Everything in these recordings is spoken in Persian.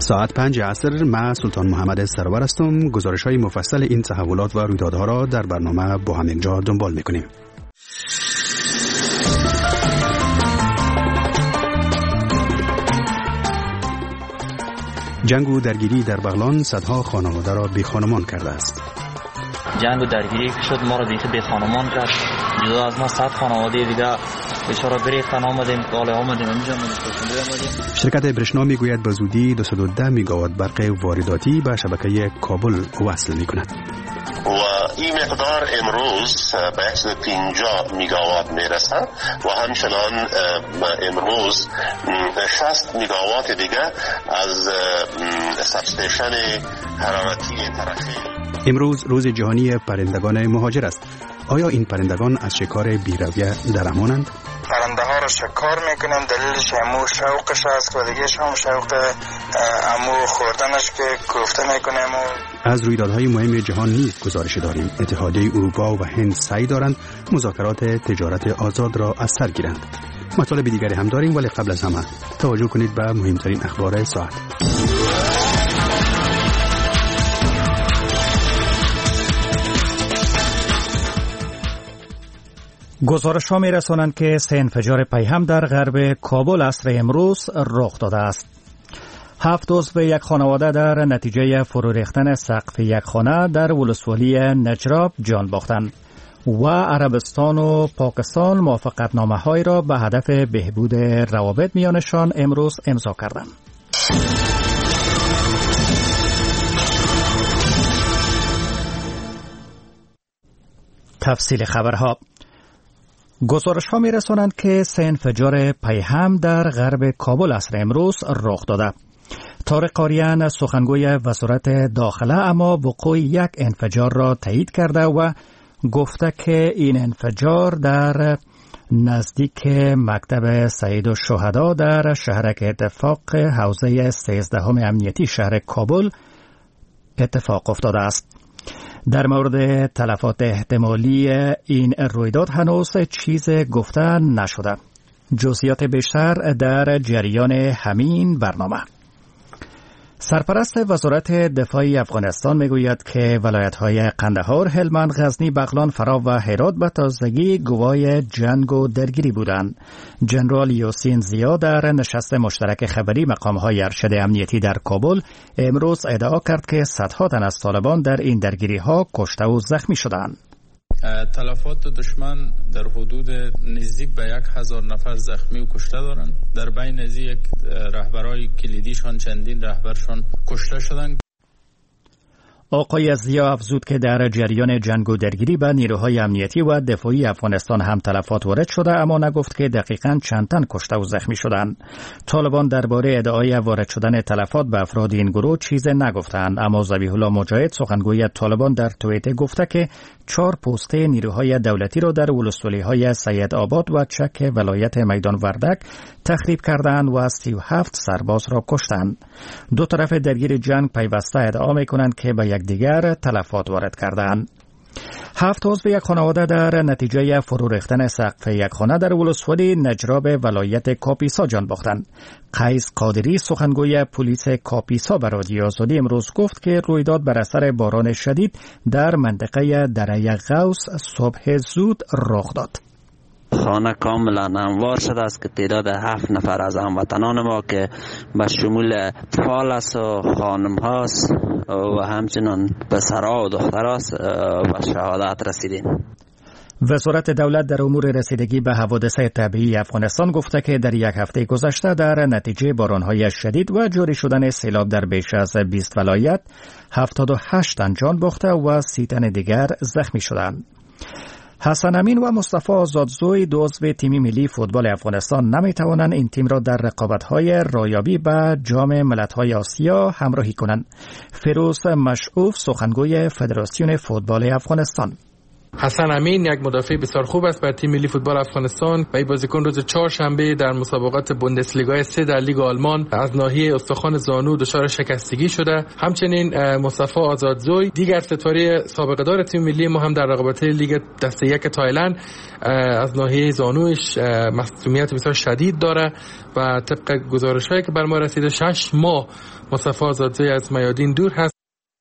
ساعت 5 عصر من سلطان محمد سرور هستم. گزارش‌های مفصل این تحولات و رویدادها را در برنامه با همین جا دنبال می‌کنیم. جنگ و درگیری در بغلان صدها خانواده را بی‌خانمان کرده است. جنگ و درگیری که شد ما را بی خانمان کرد. جدا از ما 100 خانواده دیگه بیچاره گریختن آمدیم، کاله آمدیم اینجا آمدیم. شرکت برشنا میگوید به زودی 210 میگاوات برق وارداتی به شبکه کابل وصل میکند. و این مقدار امروز به 150 میگاوات میرسه و همچنان امروز 60 میگاوات دیگه از سبستیشن حرارتی ترخیل. امروز روز جهانی پرندگان مهاجر است. آیا این پرندگان از شکار بی‌رویه در امانند؟ پرنده ها رو شکار میکنیم، دلیلش امو شوقش است و دیگه هم شوق امو خوردنش که گفته میکنیم. از رویدادهای مهم جهان نیز گزارش داریم. اتحادیه اروپا و هند سعی دارند مذاکرات تجارت آزاد را از سر گیرند. مطالب دیگری هم داریم، ولی قبل از همه توجه کنید به مهمترین اخبار ساعت. گزارش‌ها می‌رسانند که 3 انفجار پیهم در غرب کابل عصر امروز رخ داده است. 7 عضو یک خانواده در نتیجه فرو ریختن سقف یک خانه در ولسوالی نجراب جان باختند و عربستان و پاکستان موافقتنامه‌هایی را به هدف بهبود روابط میانشان امروز امضا کردند. تفصیل خبرها. گزارش‌ها می‌رسانند که 3 انفجار پیهم در غرب کابل عصر امروز رخ داده. طارق قاریان سخنگوی وزارت داخله اما وقوع یک انفجار را تایید کرده و گفته که این انفجار در نزدیک مکتب سید الشهدا در شهرک اتفاق حوزه 13 امنیتی شهر کابل اتفاق افتاده است. در مورد تلفات احتمالی این رویداد هنوز چیز گفته نشده. جزئیات بیشتر در جریان همین برنامه. سرپرست وزارت دفاع افغانستان میگوید که ولایت‌های قندهار، هلمند، غزنی، بغلان، فرا و هرات به تازگی گواه جنگ و درگیری بودند. جنرال یاسین زیا در نشست مشترک خبری مقام‌های ارشد امنیتی در کابل امروز ادعا کرد که صدها تن از طالبان در این درگیری‌ها کشته و زخمی شدند. تلفات دشمن در حدود نزدیک به 1000 نفر زخمی و کشته دارند. در بین از یک رهبرای کلیدیشان چندین رهبرشان کشته شدند. آقای زیا افزود که در جریان جنگ و درگیری به نیروهای امنیتی و دفاعی افغانستان هم تلفات وارد شده، اما نگفت که دقیقاً چند تن کشته و زخمی شدند. طالبان درباره ادعای وارد شدن تلفات به افراد این گروه چیز نگفتند، اما ذبیح الله مجاهد سخنگوی طالبان در توییتر گفته که 4 پوسته نیروهای دولتی را در ولسوالی‌های سید آباد و چک ولایت میدان وردک تخریب کردند و 37 سرباز را کشتند. دو طرف درگیر جنگ پیوسته ادعا می‌کنند که به یکدیگر تلفات وارد کردند. 7 عضو یک خانواده در نتیجه فرو ریختن سقف یک خانه در ولسوالی نجراب ولایت کاپیسا جان باختند. قیس قادری سخنگوی پلیس کاپیسا به رادیو آزادی امروز گفت که رویداد بر اثر باران شدید در منطقه دره غوث صبح زود رخ داد. خانه کاملا هموار شده است که تعداد 7 نفر از هموطنان ما که به شمول فال است و خانم هاست و همچنان پسرها و دختراست و شهادت رسیدیم. وزارت دولت در امور رسیدگی به حوادث طبیعی افغانستان گفته که در یک هفته گذشته در نتیجه باران‌های شدید و جاری شدن سیلاب در بیش از 20 ولایت 78 تن جان باخته و 30 تن دیگر زخمی شدند. حسن امین و مصطفی آزادزوی دو عضو تیم ملی فوتبال افغانستان نمیتوانند این تیم را در رقابت‌های رایابی به جام ملت‌های آسیا همراهی کنند. فیروز مشعوف سخنگوی فدراسیون فوتبال افغانستان: حسن امین یک مدافع بسیار خوب است برای تیم ملی فوتبال افغانستان و این بازیکن روز چهارشنبه در مسابقات بوندسلیگا 3 در لیگ آلمان از ناحیه استخوان زانو دچار شکستگی شده. همچنین مصطفی آزادزوی دیگر ستاره سابقه دار تیم ملی ما هم در رقابت لیگ دسته 1 تایلند از ناحیه زانوش مصدومیت بسیار شدید داره و طبق گزارش‌هایی که بر ما رسیده 6 ماه مصطفی آزادزوی از میادین دور هست.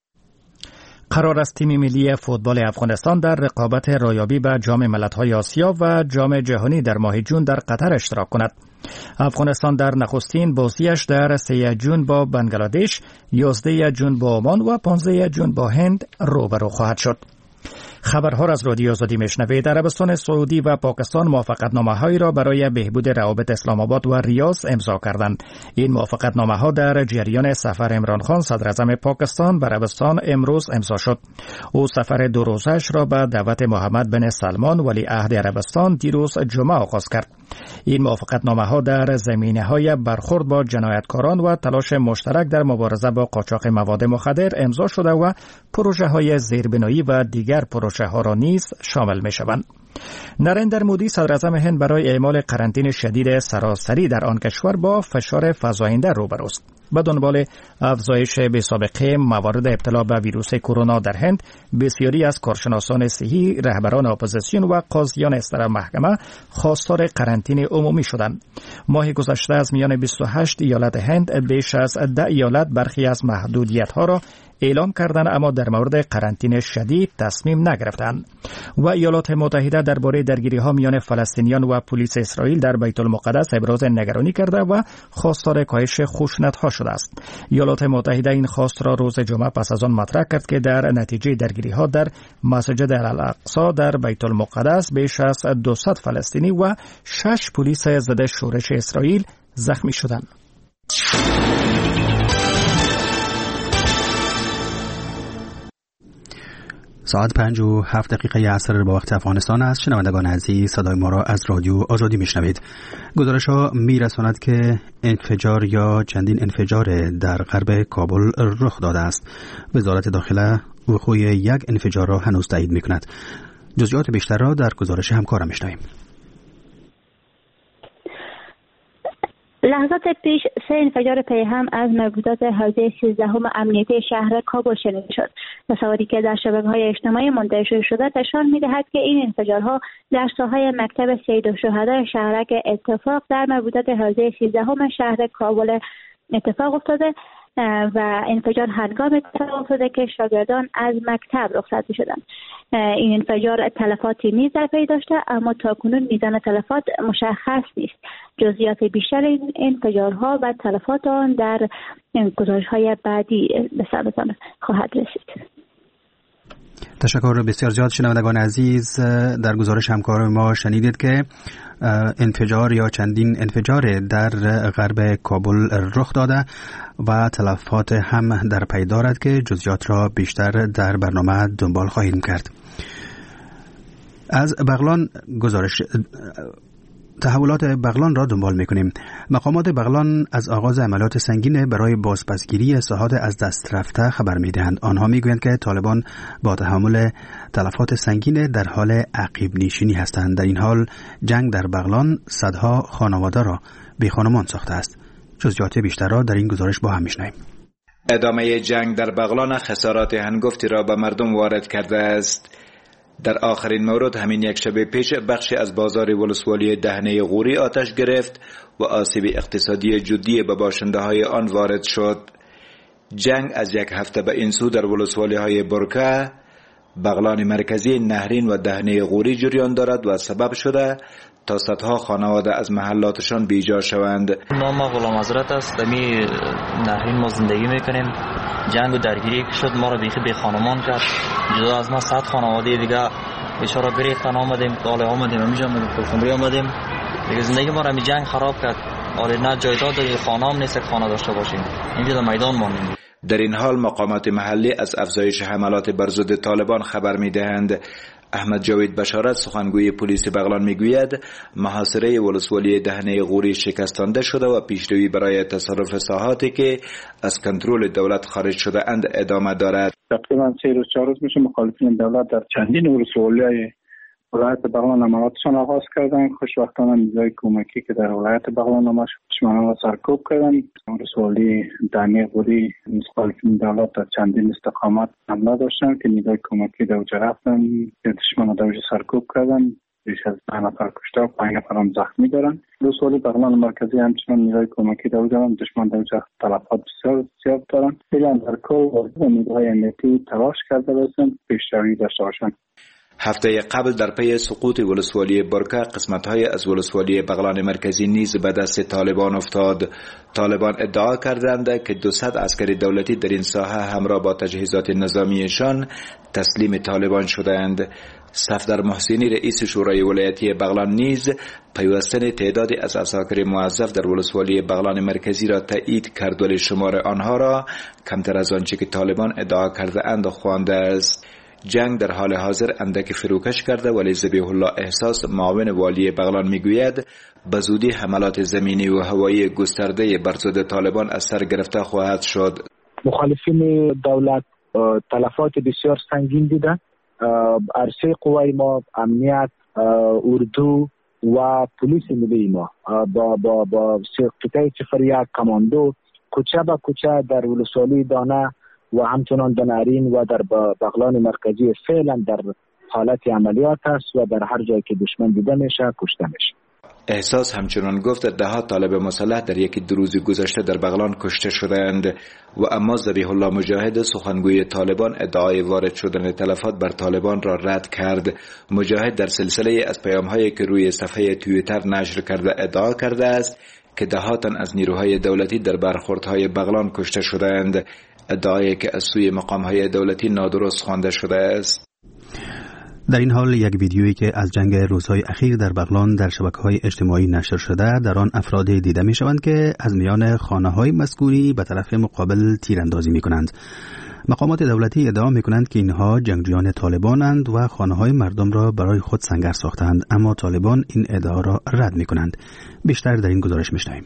قرار است تیم ملی فوتبال افغانستان در رقابت رایابی به جام ملت‌های آسیا و جام جهانی در ماه جون در قطر اشتراک کند. افغانستان در نخستین بازیش در 3 جون با بنگلادش، 11 جون با عمان و 15 جون با هند روبرو خواهد شد. خبرها را از رادیو آزادی میشنوید. عربستان سعودی و پاکستان موافقتنامه‌هایی را برای بهبود روابط اسلام آباد و ریاض امضا کردند. این موافقتنامه‌ها در جریان سفر عمران خان صدر اعظم پاکستان به عربستان امروز امضا شد. او سفر 2 روزه‌اش را به دعوت محمد بن سلمان ولی عهد عربستان دیروز جمعه آغاز کرد. این موافقتنامه‌ها در زمینه‌های برخورد با جنایتکاران و تلاش مشترک در مبارزه با قاچاق مواد مخدر امضا شده و پروژه‌های زیربنایی و دیگر پروژه‌ها را نیز شامل می‌شوند. نریندر مودی صدر اعظم هند برای اعمال قرنطینه شدید سراسری در آن کشور با فشار فزاینده روبروست. به دنبال افزایش بی‌سابقه موارد ابتلا به ویروس کرونا در هند، بسیاری از کارشناسان صحی، رهبران اپوزیسیون و قاضیان اصدار محکمه خواستار قرنطینه عمومی شدند. ماه گذشته از میان 28 ایالت هند بیش از 10 ایالت برخی از محدودیت‌ها را اعلام کردند اما در مورد قرنطینه شدید تصمیم نگرفتند. و ایالات متحده درباره درگیری‌ها میان فلسطینیان و پلیس اسرائیل در بیت المقدس ابراز نگرانی کرده و خواستار کاهش خشونت‌ها شده است. ایالات متحده این خواست را روز جمعه پس از آن مطرح کرد که در نتیجه درگیری‌ها در مسجد الاقصی در بیت المقدس بیش از 200 فلسطینی و 6 پلیس ضد شورش اسرائیل زخمی شدند. ساعت 5:07 عصر با وقت افغانستان است. شنوندگان عزیز، صدای ما را از رادیو آزادی میشنوید. گزارش‌ها میرساند که انفجار یا چندین انفجار در غرب کابل رخ داده است. وزارت داخله وقوع یک انفجار را هنوز تایید می‌کند. جزئیات بیشتر را در گزارش همکارم میشنویم. لحظات پیش 3 انفجار پیهم از مربوطات حوزه 13 امنیتی شهر کابل شنیده شد. تصاویری که در شبکه‌های اجتماعی منتشر شده نشان می‌دهد که این انفجارها در ساحه مکتب سید الشهداء شهرک اتفاق در مربوطات حوزه 13 شهر کابل اتفاق افتاده و انفجار هنگام اتفاق افتاده که شاگردان از مکتب رخصت شدند. این انفجار تلفاتی نیز در پی داشته اما تاکنون میزان تلفات مشخص نیست. جزئیات بیشتر این انفجارها و تلفات آن در گزارش‌های بعدی به سرتان خواهد رسید. تشکر بسیار زیاد. شنوندگان عزیز، در گزارش همکار ما شنیدید که انفجار یا چندین انفجار در غرب کابل رخ داده و تلفات هم در پی دارد که جزئیات را بیشتر در برنامه دنبال خواهیم کرد. از بغلان تحولات بغلان را دنبال می‌کنیم. مقامات بغلان از آغاز عملیات سنگین برای بازپسگیری ساحات از دست رفته خبر می‌دهند. آنها می‌گویند که طالبان با تحمل تلفات سنگین در حال عقب نشینی هستند. در این حال جنگ در بغلان صدها خانواده را بی‌خانمان ساخته است. جزئیات بیشتر را در این گزارش با هم می‌شنویم. ادامه جنگ در بغلان خسارات هنگفتی را به مردم وارد کرده است. در آخرین مورد همین یک شب پیش بخشی از بازار ولسوالی دهنه غوری آتش گرفت و آسیب اقتصادی جدی به باشنده های آن وارد شد. جنگ از یک هفته به این سو در ولسوالی های برکه، بغلان مرکزی، نهرین و دهنه غوری جریان دارد و سبب شده تا صدها خانواده از محلاتشان بیجا شوند. نام غلام حضرت است. دمی نهرین ما زندگی میکنیم. جنگ و درگیری که شد ما را بی خانمان کرد. جدا از ما 100 خانواده دیگه بیچاره گریختن آمدیم، کاله آمدیم، همینجا کلخمری آمدیم. دیگه زندگی ما را می جنگ خراب کرد. آره نه جایداد داری، خانه هم نیست که خانه داشته باشیم. اینجا در میدان ماندیم. در این حال مقامات محلی از افزایش حملات بر ضد طالبان خبر می‌دهند. احمد جاوید بشارت سخنگوی پلیس بغلان میگوید محاصره ولسوالی دهنه غوری شکستانده شده و پیشروی برای تصرف ساحاتی که از کنترل دولت خارج شده اند ادامه دارد. تقریبا 3 روز 4 روز میشه مخالفین دولت در چندین ولسوالی ولایت بغلان عملیاتشان آغاز کردن. خوشبختانه نیروهای کمکی که در ولایت بغلان دشمنان را سرکوب کردن. ولسوالی دهنه غوری مخالفین دولت در چندین استقامت حمله داشتن که نیروهای کمکی در اونجا رفتن که دشمنان در اونجا سرکوب کردن. بیش از 10 نفر کشته و 5 نفر هم زخمی دارن. ولسوالی بغلان مرکزی همچنان نیروهای کمکی در اونجا دشمن در اونجا تلفات بسیار زیاد دارن. فعلا در کل نیروهای امنیتی تلاش کرده باشند پیشروی داشته باشند. هفته قبل در پی سقوط ولسوالی برکه قسمت‌های از ولسوالی بغلان مرکزی نیز به دست طالبان افتاد. طالبان ادعا کردند که 200 عسکر دولتی در این ساحه همراه با تجهیزات نظامیشان تسلیم طالبان شدند. صفدر محسنی رئیس شورای ولایتی بغلان نیز پیوستن تعدادی از عساکر موظف در ولسوالی بغلان مرکزی را تایید کرد ولی شمار آنها را کمتر از آنچه که طالبان ادعا کرده اند خوانده است. جنگ در حال حاضر اندک فروکش کرده ولی ذبیح الله احساس معاون والی بغلان میگوید به زودی حملات زمینی و هوایی گسترده بر ضد طالبان از سر گرفته خواهد شد. مخالفین دولت تلفات بسیار سنگین دیدند. عرصه قوای ما، امنیت، اردو و پلیس ملی ما با قطعه 01 کماندو کوچه به کوچه در ولسوالی دانه و همچنان دنارین و در بغلان مرکزی فعلا در حالت عملیات است و در هر جایی که دشمن دیده میشه کشته میشه. احساس همچنان گفت 10 طالب مسلح در یکی 2 روز گذشته در بغلان کشته شدند و اما ذبیح الله مجاهد سخنگوی طالبان ادعای وارد شدن تلفات بر طالبان را رد کرد. مجاهد در سلسله از پیام‌هایی که روی صفحه توییتر نشر کرده ادعا کرده است که 10 تن از نیروهای دولتی در برخوردهای بغلان کشته شدند. ادعایی که از سوی مقام‌های دولتی نادرست خوانده شده است. در این حال یک ویدیویی که از جنگ روزهای اخیر در بغلان در شبکه‌های اجتماعی نشر شده در آن افرادی دیده می‌شوند که از میان خانه‌های مسکونی به طرف مقابل تیراندازی می‌کنند. مقامات دولتی ادعا می‌کنند که اینها جنگجویان طالبانند و خانه‌های مردم را برای خود سنگر ساختند، اما طالبان این ادعا را رد می‌کنند. بیشتر در این گزارش می‌شنویم.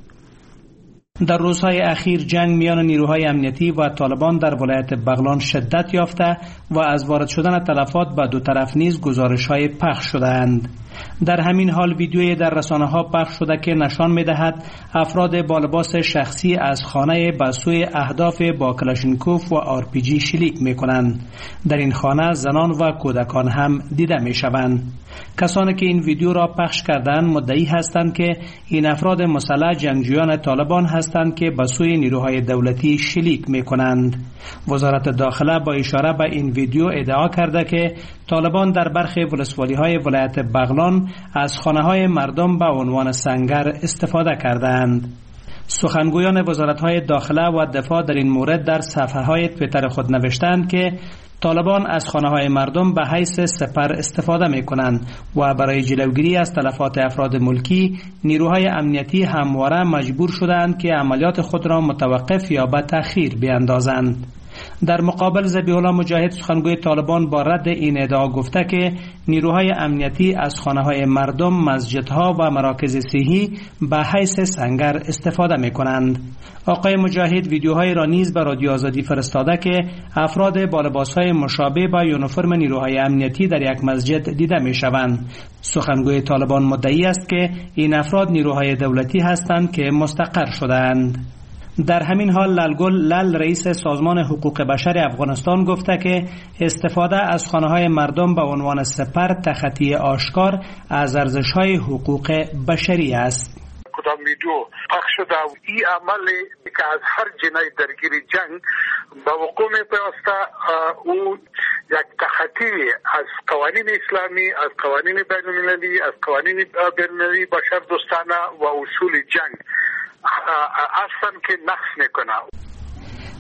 در روزهای اخیر جنگ میان نیروهای امنیتی و طالبان در ولایت بغلان شدت یافته و از وارد شدن تلفات به 2 طرف نیز گزارش‌های پخش شده‌اند. در همین حال ویدیویی در رسانه‌ها پخش شده که نشان می‌دهد افراد با لباس شخصی از خانه به سوی اهداف با کلاشینکوف و RPG شلیک می‌کنند. در این خانه زنان و کودکان هم دیده می‌شوند. کسانی که این ویدیو را پخش کردند مدعی هستند که این افراد مسلح جنگجویان طالبان هستند که به سوی نیروهای دولتی شلیک می‌کنند. وزارت داخله با اشاره به این ویدیو ادعا کرده که طالبان در برخی ولسوالی‌های ولایت بغلان از خانه‌های مردم به عنوان سنگر استفاده کردند. سخنگویان وزارت‌های داخله و دفاع در این مورد در صفحه‌های توییتر خود نوشتند که طالبان از خانه‌های مردم به حیث سپر استفاده می‌کنند و برای جلوگیری از تلفات افراد ملکی نیروهای امنیتی همواره مجبور شدند که عملیات خود را متوقف یا به تأخیر بیاندازند. در مقابل ذبیح الله مجاهد سخنگوی طالبان با رد این ادعا گفته که نیروهای امنیتی از خانه‌های مردم، مسجدها و مراکز صحی به حیث سنگر استفاده می‌کنند. آقای مجاهد ویدیوهای را نیز به رادیو آزادی فرستاده که افراد با لباس‌های مشابه با یونیفرم نیروهای امنیتی در یک مسجد دیده می‌شوند. سخنگوی طالبان مدعی است که این افراد نیروهای دولتی هستند که مستقر شده‌اند. در همین حال للگل لل رئیس سازمان حقوق بشر افغانستان گفته که استفاده از خانه‌های مردم به عنوان سپر تخطی آشکار از ارزش‌های حقوق بشری است. کدام ویدیو پخش شده و این عمل که از هر جنایت درگیر جنگ به وقوع می‌پیوسته او یک تخطی از قوانین اسلامی، از قوانین بین‌المللی، از قوانین بین‌المللی بشر دوستانه و اصول جنگ اصلا که نقص میکنه.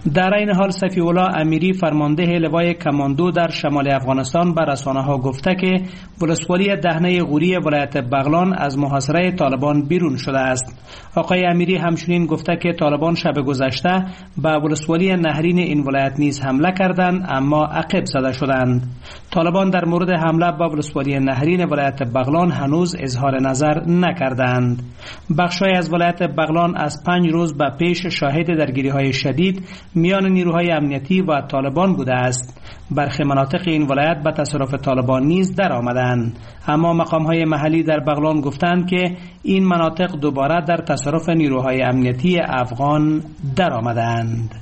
در این حال صفی الله امیری فرمانده لوای کماندو در شمال افغانستان به رسانه‌ها گفته که ولسوالی دهنه غوری ولایت بغلان از محاصره طالبان بیرون شده است. آقای امیری همچنین گفته که طالبان شب گذشته به ولسوالی نهرین این ولایت نیز حمله کردند اما عقب زده شدند. طالبان در مورد حمله به ولسوالی نهرین ولایت بغلان هنوز اظهار نظر نکردند. بخش‌های از ولایت بغلان از 5 روز به پیش شاهد درگیری‌های شدید میان نیروهای امنیتی و طالبان بوده است. برخی مناطق این ولایت به تصرف طالبان نیز در آمدند، اما مقام‌های محلی در بغلان گفتند که این مناطق دوباره در تصرف نیروهای امنیتی افغان در آمدند.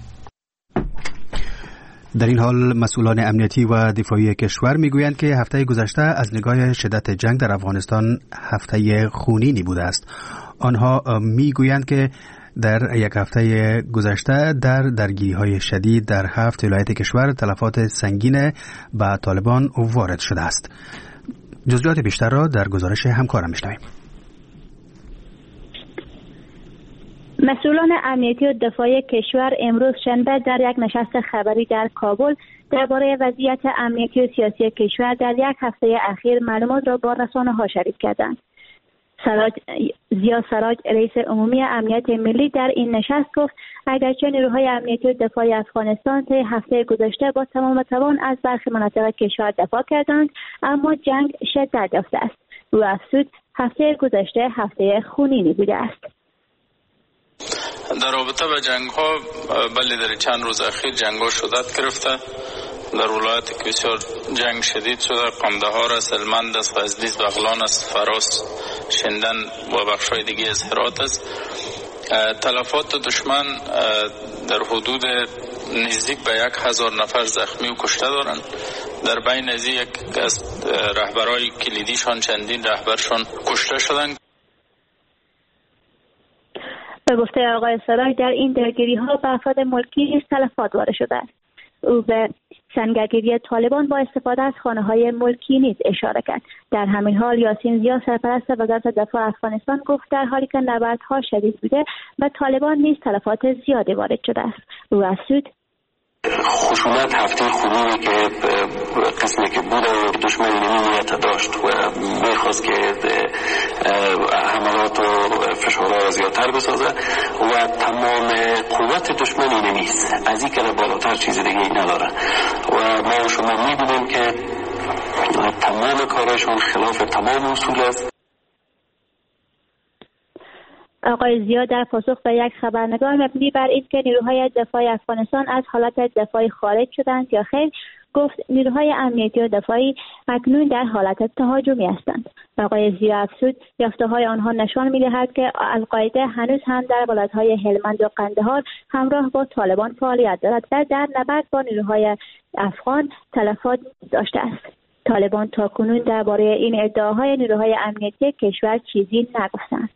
در این حال مسئولان امنیتی و دفاعی کشور میگویند که هفته گذشته از نگاه شدت جنگ در افغانستان هفته خونینی بوده است. آنها میگویند که در یک هفته گذشته در درگیری‌های شدید در 7 ولایت کشور تلفات سنگین به طالبان وارد شده است. جزئیات بیشتر را در گزارش همکارم میشنویم. مسئولان امنیتی و دفاعی کشور امروز شنبه در یک نشست خبری در کابل درباره وضعیت امنیتی و سیاسی کشور در یک هفته اخیر معلومات را با رسانه‌ها شریک کردند. زیا سراج رئیس عمومی امنیت ملی در این نشست گفت اگرچه نیروهای امنیتی و دفاعی افغانستان طی هفته گذشته با تمام توان از برخی مناطق کشور دفاع کردند، اما جنگ شدت یافته است. او افزود هفته گذشته هفته خونینی بوده است. در رابطه با جنگ ها بله در چند روز اخیر جنگ ها شدت گرفته. در ولایت که بسیار جنگ شدید شده، قمدهار است، هلمند است، غزنی، بغلان است، فراس، شندن و بخشای دیگه از هرات است. تلفات دشمن در حدود نزدیک به 1000 نفر زخمی و کشته دارند. در بین از یک از رهبرای کلیدیشان چندین رهبرشان کشته شدند. به گفته آقای سراج در این درگیری ها به افراد ملکی تلفات وارد شده است. او به سنگرگیری طالبان با استفاده از خانه‌های ملکی نیز اشاره کرد. در همین حال یاسین زیا سرپرست وزارت دفاع افغانستان گفت در حالی که نبردها شدید بوده و طالبان نیز تلفات زیادی وارد شده است. او افزود خشونت هفته خونینی که قسمی که بود دشمن نیت داشت و میخواست که حملات و فشارها را زیادتر بسازه و تمام قوت دشمن نیست، از این که بالاتر چیز دیگه ای نداره و ما شما میبینیم که تمام کارشون خلاف تمام اصول است. آقای زیا در پاسخ به یک خبرنگار مبنی بر این که نیروهای دفاعی افغانستان از حالت دفاعی خارج شدند یا خیر گفت نیروهای امنیتی و دفاعی اکنون در حالت تهاجمی هستند. آقای زیا افزود یافته‌های آنها نشان می‌دهد که القاعده هنوز هم در ولایت‌های هلمند و قندهار همراه با طالبان فعالیت دارد و در نبرد با نیروهای افغان تلفات داشته است. طالبان تاکنون درباره این ادعاهای نیروهای امنیتی کشور چیزی نگفتند.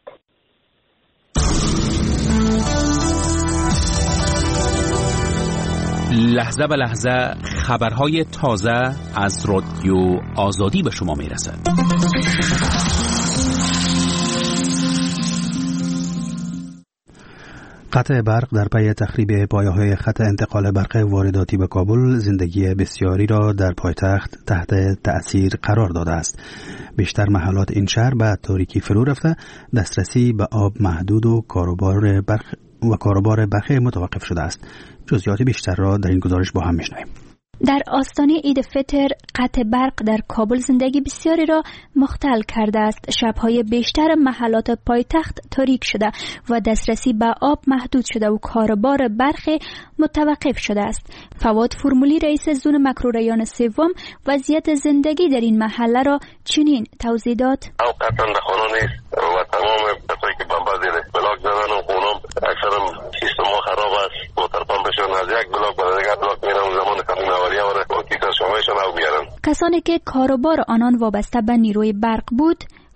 لحظه به لحظه خبرهای تازه از رادیو آزادی به شما میرسد. قطع برق در پی تخریب پایه‌های خط انتقال برق وارداتی به کابل زندگی بسیاری را در پایتخت تحت تأثیر قرار داده است. بیشتر محلات این شهر به تاریکی فرو رفته، دسترسی به آب محدود و کاروبار برق متوقف شده است. جزئیات بیشتر را در این گزارش با هم میشنویم. در آستانه عید فطر قطع برق در کابل زندگی بسیاری را مختل کرده است. شب‌های بیشتر محلات پایتخت تاریک شده و دسترسی به آب محدود شده و کاروبار برق متوقف شده است. فواد فرمولی رئیس زون مکروریان سوم وضعیت زندگی در این محله را چنین توضیح داد. اوقاتاً در خانه نیست و تمام کسایی که بمبا زیر بلاک زدن و خونم اکثرا سیستم ها خراب است. موتر پمپشون از یک بلاک به دیگر بلاک میرن زمان کمی نواریه و کسانی که کاروبار آنان وابسته به نیروی برق بود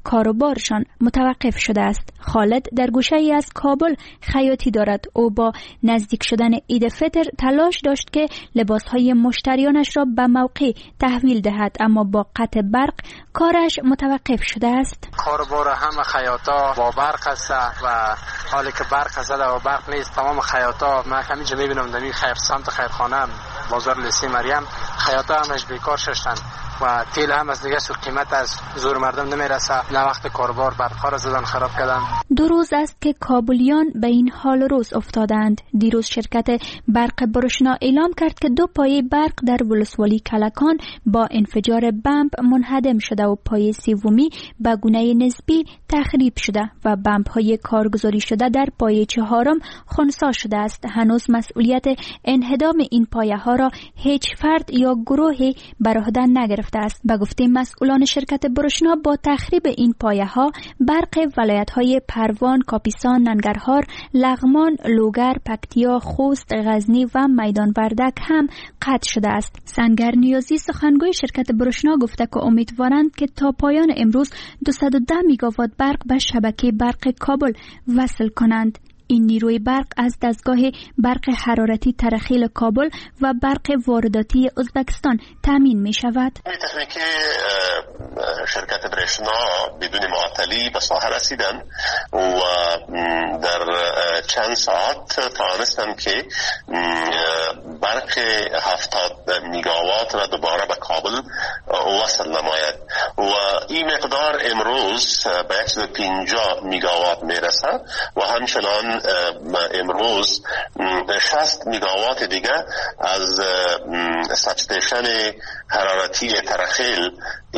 کاروبارشان متوقف شده است. خالد در گوشه ای از کابل خیاطی دارد. او با نزدیک شدن عید فطر تلاش داشت که لباسهای مشتریانش را به موقع تحویل دهد، اما با قطع برق کارش متوقف شده است. کاروبار همه خیاطا با برق است و حالی که برق است و برق نیست، تمام خیاطا من همینجا میبینم در این سمت خیرخانه بازار لسی مریم خیاطا همش بیکار شدن و تیل هم از دیگه قیمت از زور مردم نمیرسه. نه وقت کاروبار برق‌ها را زدن خراب کردن. 2 روز است که کابلیان به این حال روز افتادند. دیروز شرکت برق برشنا اعلام کرد که 2 پایه برق در ولسوالی کلکان با انفجار بمب منهدم شده و پایه سومی به گونه نسبی تخریب شده و بمب‌های کارگزاری شده در پایه 4 خنثی شده است. هنوز مسئولیت انهدام این پایه‌ها را هیچ فرد یا گروهی بر عهده نگرفته است. به گفته مسئولان شرکت برشنا با تخریب این پایه‌ها برق ولایت‌های پروان، کاپیسان، ننگرهار، لغمان، لوگر، پکتیا، خوست، غزنی و میدان وردک هم قطع شده است. سنگر نیازی سخنگوی شرکت برشنا گفته که امیدوارند که تا پایان امروز 210 میگاوات برق به شبکه برق کابل وصل کنند. این نیروی برق از دستگاه برق حرارتی ترخیل کابل و برق وارداتی ازبکستان تامین می شود. تکنیکی شرکت برشنا بدون معطلی به ساحه رسیدن و در چند ساعت توانستن که برق 70 میگاوات را دوباره به کابل وصل نماید و این مقدار امروز به 150 میگاوات میرسه و همچنان امروز 60 میگاوات دیگه از سبستیشن حرارتی ترخیل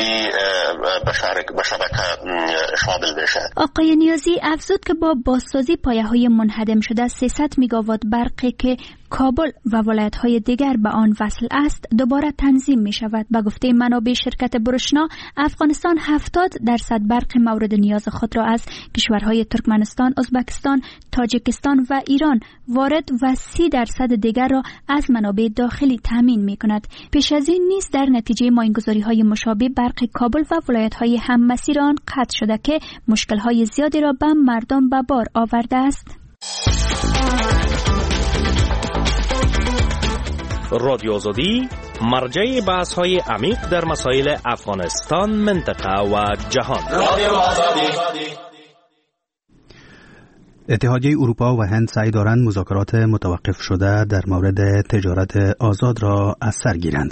به شبکه شامل میشه. آقای نیازی افزود که با بازسازی پایه‌های منهدم شده 300 میگاوات برقی که کابل و ولایت‌های دیگر به آن وصل است دوباره تنظیم می شود. به گفته منابع شرکت برشنا، افغانستان 70% برق مورد نیاز خود را از کشورهای ترکمنستان، ازبکستان، تاجیکستان و ایران وارد و 30% دیگر را از منابع داخلی تامین می کند. پیش از این نیز در نتیجه ماینگذاری‌های مشابه برق کابل و ولایت‌های هممسیر آن قطع شده که مشکل‌های زیادی را به مردم به بار آورده است. رادیو آزادی مرجع بحث‌های عمیق در مسائل افغانستان، منطقه و جهان. رادیو آزادی. اتحادیه اروپا و هند سعی دارند مذاکرات متوقف شده در مورد تجارت آزاد را از سر گیرند.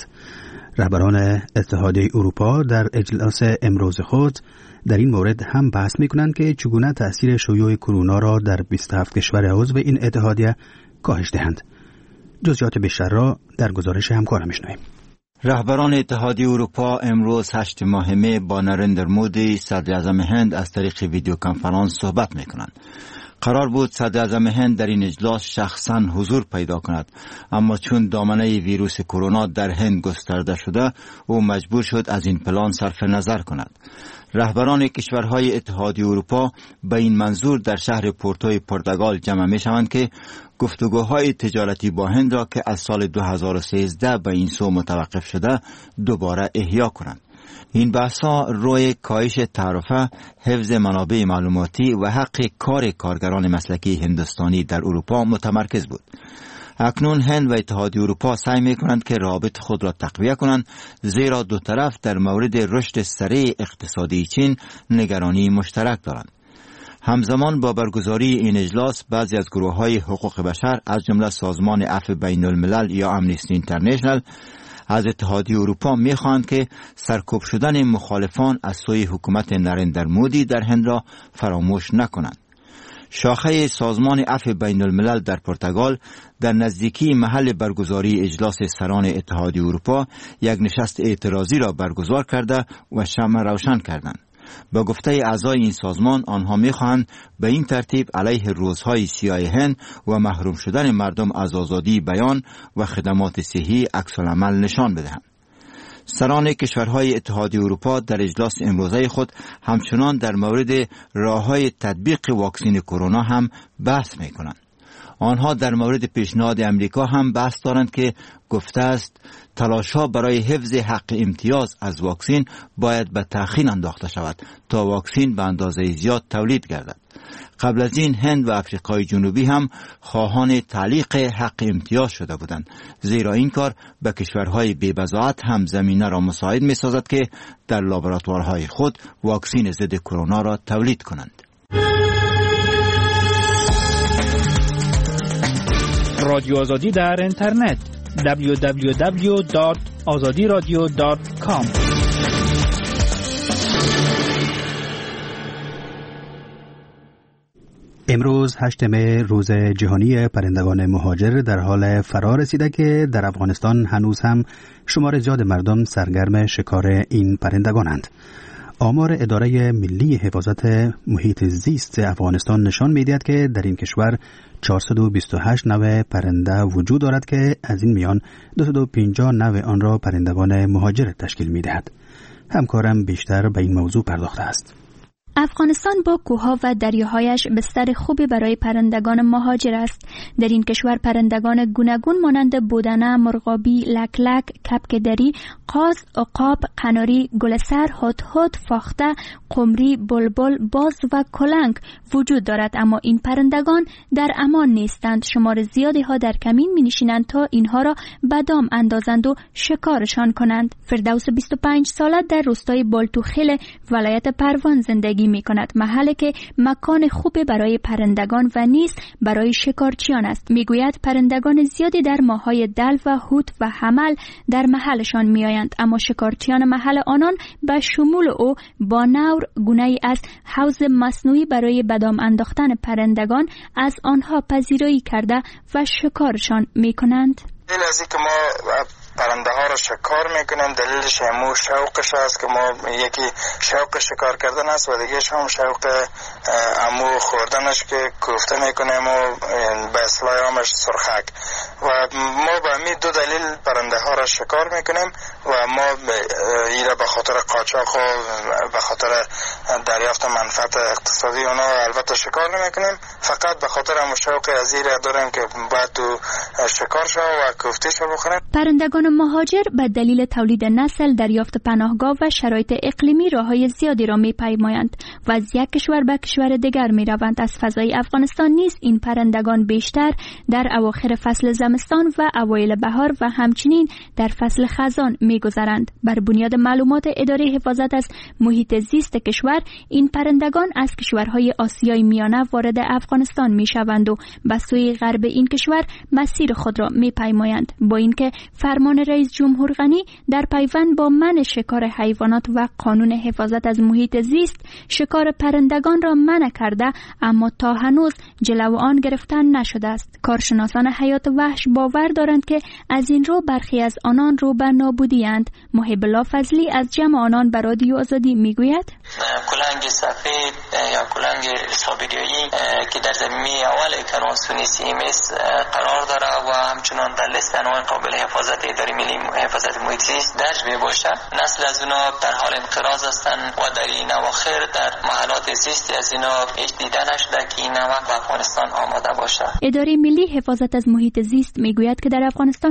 رهبران اتحادیه اروپا در اجلاس امروز خود در این مورد هم بحث می‌کنند که چگونه تأثیر شیوع کرونا را در 27 کشور عضو این اتحادیه کاهش دهند. جزئیات بیشتر را در گزارش همکارم می‌شنویم. رهبران اتحادیه اروپا امروز 8 ماه می با نریندر مودی صدر اعظم هند از طریق ویدیو کنفرانس صحبت می‌کنند. قرار بود صدر اعظم هند در این اجلاس شخصاً حضور پیدا کند، اما چون دامنه ویروس کرونا در هند گسترده شده او مجبور شد از این پلان صرف نظر کند. رهبران کشورهای اتحادیه اروپا به این منظور در شهر پورتوی پرتغال جمع می شوند که گفتگوهای تجارتی با هند را که از سال 2013 به این سو متوقف شده دوباره احیا کنند. این بحث‌ها روی کاهش تعرفه، حفظ منابع معلوماتی و حق کار کارگران مسلکی هندوستانی در اروپا متمرکز بود. اکنون هند و اتحادیه اروپا سعی می‌کنند که رابط خود را تقویت کنند، زیرا دو طرف در مورد رشد سریع اقتصادی چین نگرانی مشترک دارند. همزمان با برگزاری این اجلاس بعضی از گروه‌های حقوق بشر از جمله سازمان عفو بین الملل یا امنیستی اینترنشنال از اتحادیه اروپا می‌خواهند که سرکوب شدن مخالفان از سوی حکومت نریندر مودی در هند را فراموش نکنند. شاخه سازمان عفو بین الملل در پرتغال در نزدیکی محل برگزاری اجلاس سران اتحادیه اروپا یک نشست اعتراضی را برگزار کرده و شمع روشن کردند. با گفته اعضای این سازمان آنها می‌خواهند به این ترتیب علیه روزهای سیاه هند و محروم شدن مردم از آزادی بیان و خدمات صحی عکس‌العمل نشان بدهند. سران کشورهای اتحادیه اروپا در اجلاس امروزه خود همچنان در مورد راه‌های تطبیق واکسن کرونا هم بحث می‌کنند. آنها در مورد پیشنهاد امریکا هم بحث دارند که گفته است تلاش‌ها برای حفظ حق امتیاز از واکسن باید به تأخیر انداخته شود تا واکسن به اندازه زیاد تولید گردد. قبل از این هند و افریقای جنوبی هم خواهان تعلیق حق امتیاز شده بودند، زیرا این کار به کشورهای بی‌بضاعت هم زمینه را مساعد می‌سازد که در لابراتوارهای خود واکسن ضد کرونا را تولید کنند. رادیو آزادی در اینترنت www.azadiradio.com. امروز 8 مه روز جهانی پرندگان مهاجر در حال فرا رسیده که در افغانستان هنوز هم شمار زیاد مردم سرگرم شکار این پرندگانند. آمار اداره ملی حفاظت محیط زیست افغانستان نشان می‌دهد که در این کشور 428 نوع پرنده وجود دارد که از این میان 250 نوع آن را پرندگان مهاجر تشکیل می‌دهد. همکارم بیشتر به این موضوع پرداخته است. افغانستان با کوه‌ها و دریاهایش بستر خوبی برای پرندگان مهاجر است. در این کشور پرندگان گوناگون مانند بودنه، مرغابی، لکلک، کپک دری، قاز، عقاب، قناری، گلسر، هدهد، فاخته، قمری، بلبل، باز و کلنگ وجود دارد، اما این پرندگان در امان نیستند. شمار زیادی ها در کمین می‌نشینند تا اینها را به دام اندازند و شکارشان کنند. فردوس 25 ساله در روستای بالتوخیل ولایت پروان زندگی می کند، محلی که مکان خوبی برای پرندگان و نیز برای شکارچیان است. میگوید پرندگان زیادی در ماه‌های دل و هوت و حمل در محلشان میآیند، اما شکارچیان محل آنان به شمول او با نور گونه‌ای از حوض مصنوعی برای بدام انداختن پرندگان از آنها پذیرایی کرده و شکارشان میکنند. این از اینکه ما پرنده ها را شکار میکنیم دلیلش همون شوقش است که ما یکی شوق شکار کردن است و دیگهش هم شوق امو خوردنش که کوفته میکنیم و به اصطلاح همش سرخک و ما به همین دو دلیل پرنده ها را شکار میکنیم و ما ایره به خاطر قاچاق و به خاطر دریافت منفعت اقتصادی اونا البته شکار نمیکنیم، فقط به خاطر همون شوق از ایره داریم که باید تو شکار شو و کوفته شو بخوریم. پرندگان مهاجر به دلیل تولید نسل، دریافت پناهگاه و شرایط اقلیمی راههای زیادی را می‌پیمایند و از یک کشور به کشور دیگر می‌روند. از فضای افغانستان نیز این پرندگان بیشتر در اواخر فصل زمستان و اوایل بهار و همچنین در فصل خزان می‌گذرند. بر بنیاد معلومات اداره حفاظت از محیط زیست کشور، این پرندگان از کشورهای آسیای میانه وارد افغانستان می‌شوند و به سوی غرب این کشور مسیر خود را می‌پیمایند. با اینکه فرمان رئیس جمهور غنی در پیوند با منع شکار حیوانات و قانون حفاظت از محیط زیست شکار پرندگان را منع کرده، اما تا هنوز جلو آن گرفتن نشده است. کارشناسان حیات وحش باور دارند که از این رو برخی از آنان رو به نابودی اند. محب الله فضلی از جمع آنان به رادیو آزادی میگوید کلنگ سفید یا کلنگ سایبریایی که در زمینه اول کرانسونی سیمس قرار داره و همچنان در لیست انواع قابل حفاظت اداره ملی حفاظت محیط زیست درج می باشه. نسل از اونا در حال انقراض هستند و در این اواخر در محلات زیستی از اینا هیچ دیده نشده که این وقت به افغانستان آماده باشه. اداره ملی حفاظت از محیط زیست میگوید که در افغانستان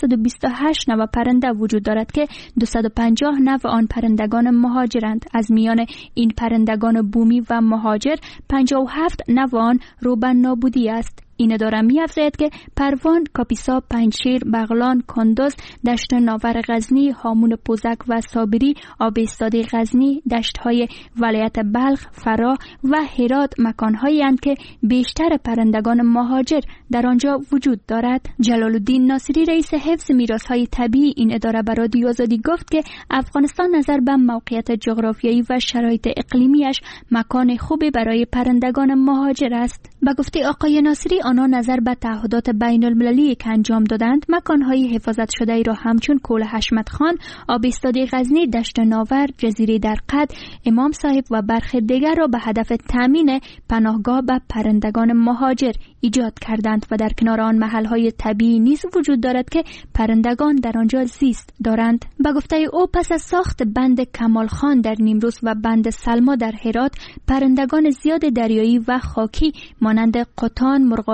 428 نوع پرنده وجود دارد که 250 نوع آن پرندگان مهاجرند. از میان این پرندگان بومی و مهاجر 57 نوع آن رو به نابودی است. این اداره می‌افزاید که پروان، کاپیسا، پنجشیر، بغلان، کندز، دشت ناور غزنی، هامون پوزک و صابری، آب ایستاده غزنی، دشت‌های ولایت بلخ، فراه و هرات مکان‌هایی اند که بیشتر پرندگان مهاجر در آنجا وجود دارد. جلال الدین ناصری رئیس حفظ میراث‌های طبیعی این اداره به رادیو آزادی گفت که افغانستان نظر به موقعیت جغرافیایی و شرایط اقلیمیش مکان خوبی برای پرندگان مهاجر است. به گفته آقای ناصری آنها نظر به تعهدات بین المللی که انجام دادند مکانهای حفاظت شده ای را همچون کوه حشمت خان، آب ایستاده غزنی، دشت ناور، جزیره در قد، امام صاحب و برخی دیگر را به هدف تامین پناهگاه به پرندگان مهاجر ایجاد کردند و در کنار آن محلهای طبیعی نیز وجود دارد که پرندگان در آنجا زیست دارند. به گفته او پس از ساخت بند کمال خان در نیمروز و بند سلما در هرات، پرندگان زیاد دریایی و خاکی مانند قطان، مرغابی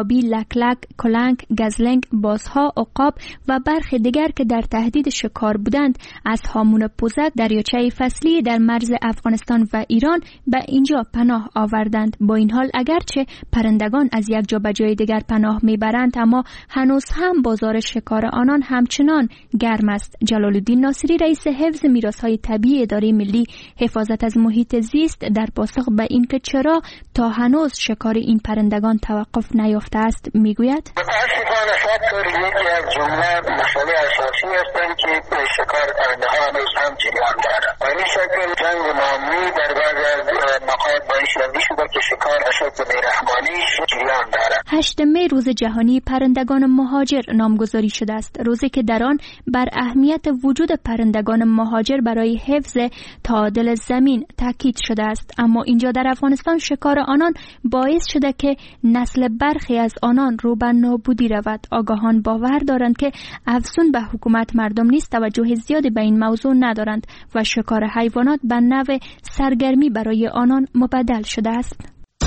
آبی، لکلک، کلنگ، گزلنگ، بازها، عقاب و برخی دیگر که در تهدید شکار بودند از هامون پوزک دریاچه فصلی در مرز افغانستان و ایران به اینجا پناه آوردند. با این حال اگرچه پرندگان از یک جا به جای دیگر پناه میبرند، اما هنوز هم بازار شکار آنان همچنان گرم است. جلال الدین ناصری رئیس حفظ میراث‌های طبیعی اداره ملی حفاظت از محیط زیست در پاسخ به اینکه چرا تا هنوز شکار این پرندگان توقف نیافته است میگوید: متاسفانه فاکتور یکی از جمله مسئله اساسی هستند که شکار پرنده‌ها هنوز هم جریان دارد. و این شکل جنگ نامی در بعضی از مقاطع باعث شده که شکار به شکل بیرحمانه جریان دارد. 8 می روز جهانی پرندگان مهاجر نامگذاری شده است، روزی که در آن بر اهمیت وجود پرندگان مهاجر برای حفظ تعادل زمین تاکید شده است. اما اینجا در افغانستان شکار آنان باعث شده که نسل برخی از آنان رو به نابودی رود. آگاهان باور دارند که افزون به حکومت مردم نیز توجه زیادی به این موضوع ندارند و شکار حیوانات به نوع سرگرمی برای آنان مبدل شده است.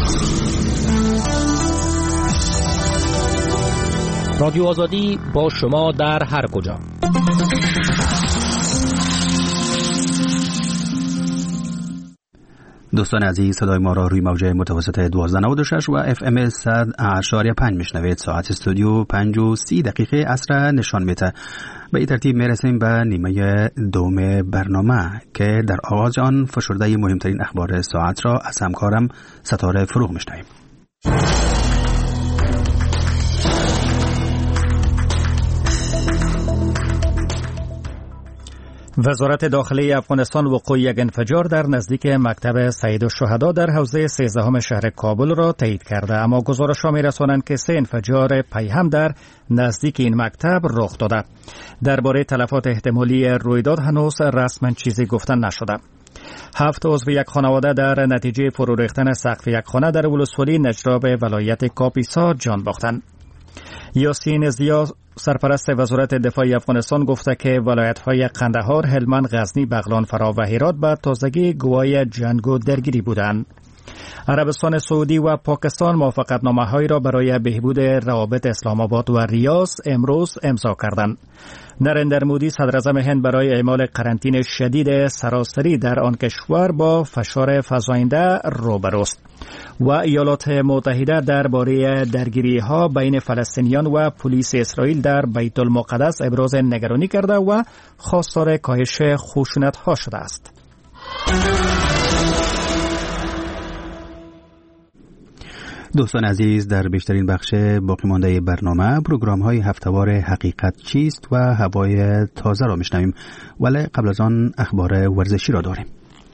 رادیو آزادی با شما در هر کجا. دوستان عزیز، صدای ما را روی موجه متوسط 1296 و FM 100.5 میشنوید. ساعت استودیو 5:30 عصر نشان میده. به این ترتیب میرسیم به نیمه دوم برنامه که در آغاز آن فشرده مهمترین اخبار ساعت را از همکارم ستاره فروغ میشنویم. وزارت داخلی افغانستان وقوع یک انفجار در نزدیک مکتب سید الشهدا در حوزه 13 شهر کابل را تایید کرده، اما گزارش‌ها می‌رسانند که 3 انفجار پیهم در نزدیک این مکتب رخ داده. درباره تلفات احتمالی رویداد هنوز رسما چیزی گفتن نشده. 7 عضو یک خانواده در نتیجه فرو ریختن سقف یک خانه در ولسوالی نجراب ولایت کاپیسا جان باختند. یاسین زیا سرپرست وزارت دفاع افغانستان گفته که ولایت‌های قندهار، هلمند، غزنی، بغلان، فرا و هرات به تازگی گواه جنگ و درگیری بودند. عربستان سعودی و پاکستان موافقتنامه‌هایی را برای بهبود روابط اسلام آباد و ریاض امروز امضا کردند. نریندر مودی صدراعظم هند برای اعمال قرنطینه شدید سراسری در آن کشور با فشار فزاینده روبروست و ایالات متحده درباره درگیری‌ها بین فلسطینیان و پلیس اسرائیل در بیت المقدس ابراز نگرانی کرده و خواستار کاهش خشونت‌ها شده است. دوستان عزیز، در بیشترین بخش باقی مانده برنامه پروگرام‌های هفته‌وار حقیقت چیست و هوای تازه را میشنویم، ولی قبل از آن اخبار ورزشی را داریم.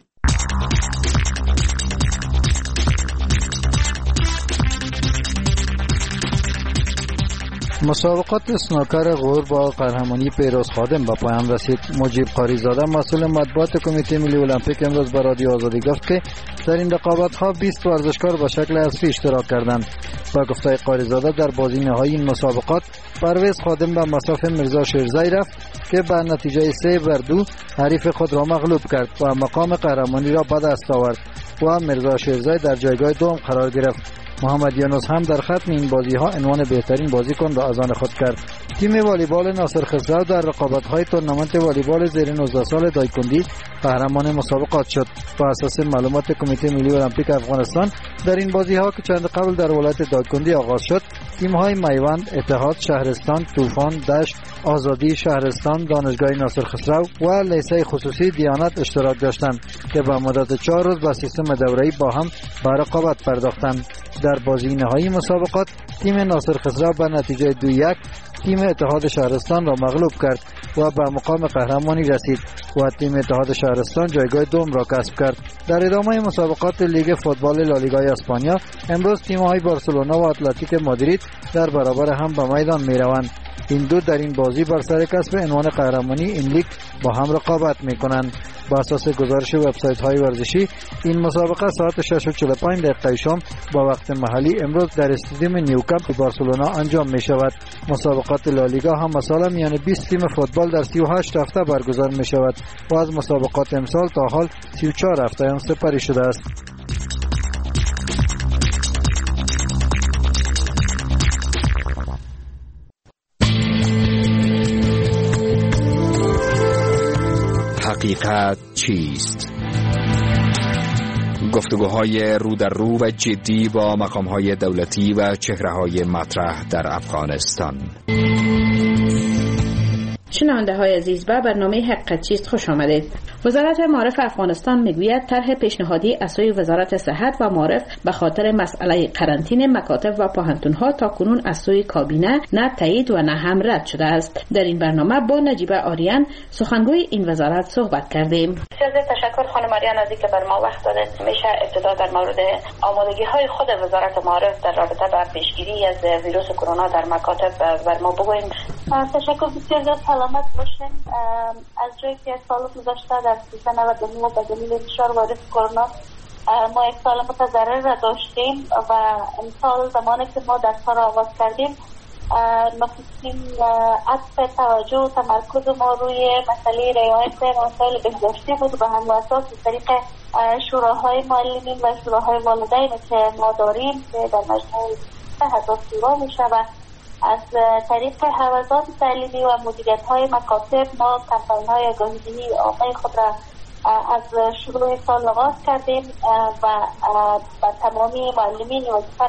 مسابقات اسنوکر غور با قهرمانی پیروز خادم به پایان رسید. مجیب قاریزاده مسئول مطبوعات کمیته ملی المپیک امروز به رادیو آزادی گفت که در این رقابت‌ها 20 ورزشکار به شکل حذفی اشتراک کردند. با گفته قاریزاده در بازی نهایی این مسابقات پرویز خادم به مصاف مرزا شیرزای رفت که به نتیجه 3-2 حریف خود را مغلوب کرد و مقام قهرمانی را به دست آورد و مرزا شیرزای در جایگاه دوم قرار گرفت. محمد یونس هم در ختم این بازی‌ها عنوان بهترین بازیکن را از آن خود کرد. تیم والیبال ناصر خسرو در رقابت‌های تورنمنت والیبال زیر 19 سال دایکندی قهرمان مسابقات شد. بر اساس معلومات کمیته ملی المپیک افغانستان در این بازی‌ها که چند قبل در ولایت دایکندی آغاز شد، تیم‌های میوند، اتحاد، شهرستان، طوفان، دشت، آزادی، شهرستان، دانشگاه ناصر خسرو و لیسه خصوصی دیانت اشتراک داشتند که با مدت 4 روز با سیستم دوره‌ای با هم به رقابت پرداختند. در بازی نهایی مسابقات تیم ناصر خسرو به نتیجه 2-1 تیم اتحاد شهرستان را مغلوب کرد و به مقام قهرمانی رسید و تیم اتحاد شهرستان جایگاه دوم را کسب کرد. در ادامه مسابقات لیگ فوتبال لالیگای اسپانیا امروز تیم‌های بارسلونا و اتلتیک مادرید در برابر هم به میدان می‌روند. این دو در این بازی بر سر کسب عنوان قهرمانی این لیگ با هم رقابت می‌کنند. با اساس گزارش وبسایت‌های ورزشی این مسابقه ساعت 6:45 شام با وقت محلی امروز در استادیوم نیوکامپ بارسلونا انجام می‌شود. مسابقات لالیگا هم مثلا میان 20 تیم فوتبال در 38 هفته برگزار می‌شود و از مسابقات امسال تا حال 34 هفته هم سپری شده است. حقیقت چیست؟ گفتگوهای رو در رو و جدی با مقامهای دولتی و چهره‌های مطرح در افغانستان. شنونده های عزیز به برنامه حقیقت چیست خوش آمدید. وزارت معارف افغانستان میگوید طرح پیشنهادی از سوی وزارت صحت و معارف به خاطر مسئله قرنطینه مکاتب و پوهنتون‌ها تا کنون از سوی کابینه نه تایید و نه هم رد شده است. در این برنامه با نجیبه آریان سخنگوی این وزارت صحبت کردیم. بسیار تشکر خانم آریان از اینکه بر ما وقت دادید. میشه ابتدا در مورد آمادگی‌های خود وزارت معارف در رابطه با پیشگیری از ویروس کرونا در مکاتب بر ما بگویید. تشکر بسیار زیاد. سلامت باشین. از جایی که سال گذشته در 1399 به دلیل انتشار ویروس کرونا ما یک سال متضرر را داشتیم و امسال زمانی که ما درس را آغاز کردیم نخستین عطف توجه و تمرکز ما روی مسئله رعایت مسائل بهداشتی بود و هم اساس طریق شوراهای معلمین و شوراهای والدین که ما داریم که در مجموع 1000 شورا میشه و از طریق حوزات تعلیمی و مدیریت‌های مکاتب ما کمپاین‌های آگاهی‌دهی عامه خود را از شروع سال آغاز کردیم و تمامی معلمین وظیفه